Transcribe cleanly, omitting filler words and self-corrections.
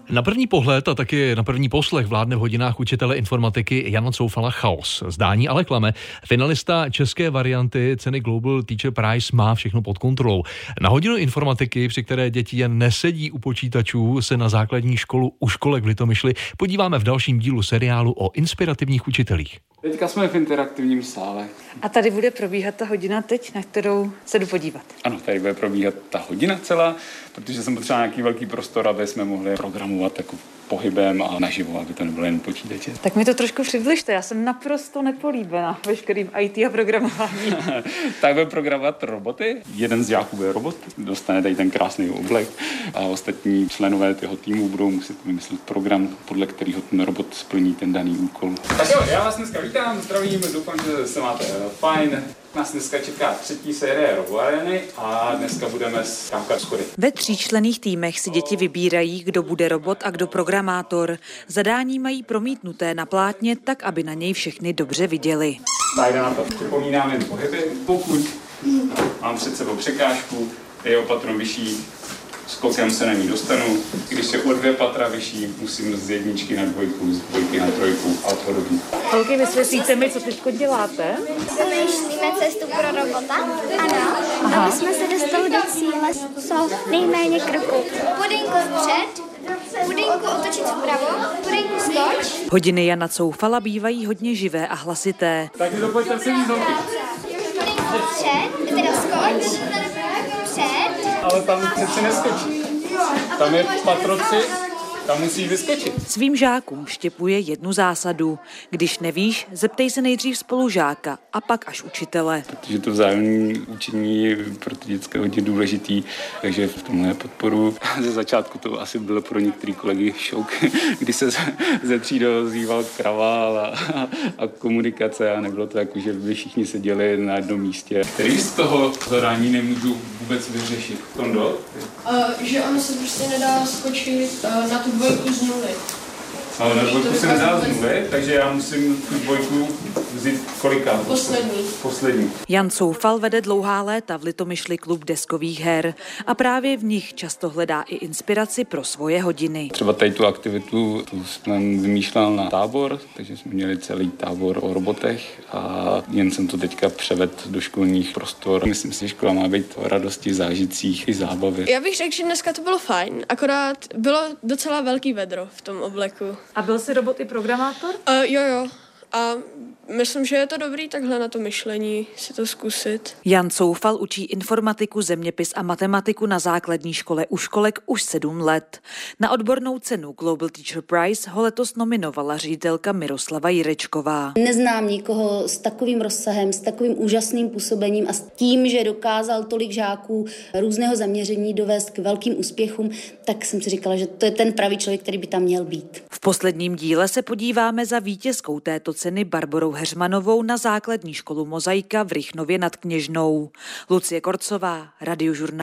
Na první pohled a taky na první poslech vládne v hodinách učitele informatiky Jana Coufala chaos. Zdání ale klame. Finalista české varianty ceny Global Teacher Prize má všechno pod kontrolou. Na hodinu informatiky, při které děti jen nesedí u počítačů, se na základní školu u školek v Litomyšli podíváme v dalším dílu seriálu o inspirativních učitelích. Teďka jsme v interaktivním sále. A tady bude probíhat ta hodina teď, na kterou se jdu podívat. Ano, tady bude probíhat ta hodina celá, protože jsem potřeboval nějaký velký prostor, aby jsme mohli programovat jako pohybem a naživo, aby to nebylo jen počítače. Tak mi to trošku přibližte, já jsem naprosto nepolíbená veškerým IT a programování. Tak bude programovat roboty. Jeden z žáků bude robot, dostane tady ten krásný oblek a ostatní členové toho týmu budou muset vymyslet program, podle kterého ten robot splní ten daný úkol. Tak jo, já vás dneska vítám, zdravím, doufám, že se máte fajn. Nás dneska čeká 3. série RoboArény a dneska budeme skákat schody. Ve 3členných týmech si děti vybírají, kdo bude robot a kdo programátor. Zadání mají promítnuté na plátně tak, aby na něj všechny dobře viděli. Tak na to připomínám jen pohyby. Pokud mám před sebou překážku, je opatrom vyšší, skokem se na ní dostanu. Když je o 2 patra vyšší, musím z 1 na 2, z 2 na 3 a podobně. Holky, vysvětlíte mi, co teď děláte? Vymýšlíme cestu pro robota, ano, aby jsme se dostali do cíle co nejméně kroků. Pudinku vpřed, pudinku otočit vpravo, pudinku skoč. Hodiny Jana Coufala bývají hodně živé a hlasité. Takže dopojďte se víc holky. Pudinku vpřed, teda skoč, před. Ale tam přeci neskočí. Tam je patro 3, tam musí vyskočit. Svým žákům štěpuje jednu zásadu. Když nevíš, zeptej se nejdřív spolužáka a pak až učitele. Protože to vzájemné učení je pro ty dětské hodně důležitý, takže v tomhle podporu. Ze začátku to asi bylo pro některé kolegy šok, kdy se ze třídy ozýval kravál a komunikace a nebylo to jako, že by všichni seděli na jednom místě. Který z toho zadání nemůžu vůbec vyřešit? Tondo? Že ono se prostě nedá skočit na tu 2 z 0. Ale na 2 se nedá z 0, takže já musím tu 2 vzít kolikrát? Poslední. Jan Coufal vede dlouhá léta v Litomyšli klub deskových her a právě v nich často hledá i inspiraci pro svoje hodiny. Třeba tady tu aktivitu jsem vymýšlel na tábor, takže jsme měli celý tábor o robotech a jen jsem to teďka převedl do školních prostor. Myslím si, že škola má být o radosti, zážitcích i zábavě. Já bych řekl, že dneska to bylo fajn, akorát bylo docela velký vedro v tom obleku. A byl jsi robot i programátor? Jo. A myslím, že je to dobrý takhle na to myšlení si to zkusit. Jan Coufal učí informatiku, zeměpis a matematiku na základní škole u školek už 7 let. Na odbornou cenu Global Teacher Prize ho letos nominovala ředitelka Miroslava Jirečková. Neznám nikoho s takovým rozsahem, s takovým úžasným působením a s tím, že dokázal tolik žáků různého zaměření dovést k velkým úspěchům, tak jsem si říkala, že to je ten pravý člověk, který by tam měl být. V posledním díle se podíváme za vítězkou této ceny Barborou Heřmanovou na základní školu Mozaika v Rychnově nad Kněžnou. Lucie Korcová, Radiožurnál.